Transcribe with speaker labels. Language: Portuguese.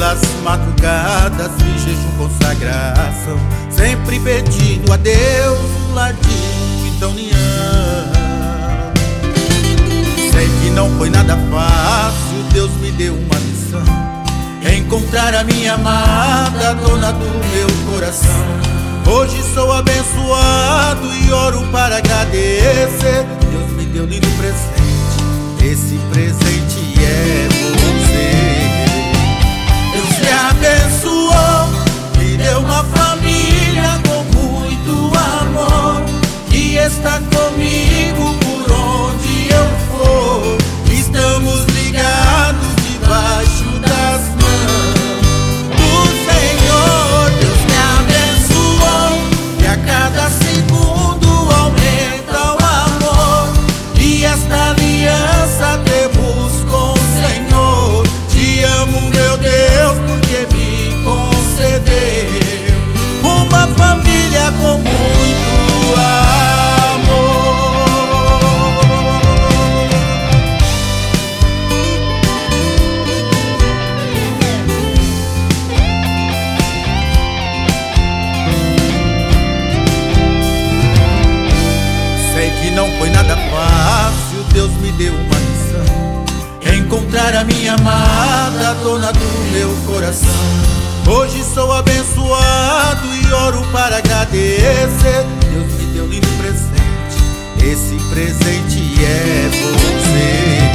Speaker 1: pelas madrugadas em jejum, consagração, sempre pedindo a Deus um ladinho, então união. Sei que não foi nada fácil, Deus me deu uma missão: encontrar a minha amada, dona do meu coração. Hoje sou abençoado e oro para agradecer. Deus me deu lindo presente, esse presente é você. Deus me abençoou, me deu uma família com muito amor, que está comigo por onde eu for. Estamos ligados debaixo das mãos do Senhor. Deus me abençoou e a cada segundo aumenta o amor, e esta aliança temos com o Senhor. Te amo, meu Deus, porque me concedeu uma família com muito amor. Sei que não foi nada fácil, Deus me deu uma missão: encontrar a minha amada, dona do meu coração. Hoje sou abençoado e oro para agradecer. Deus me deu lindo presente, esse presente é você.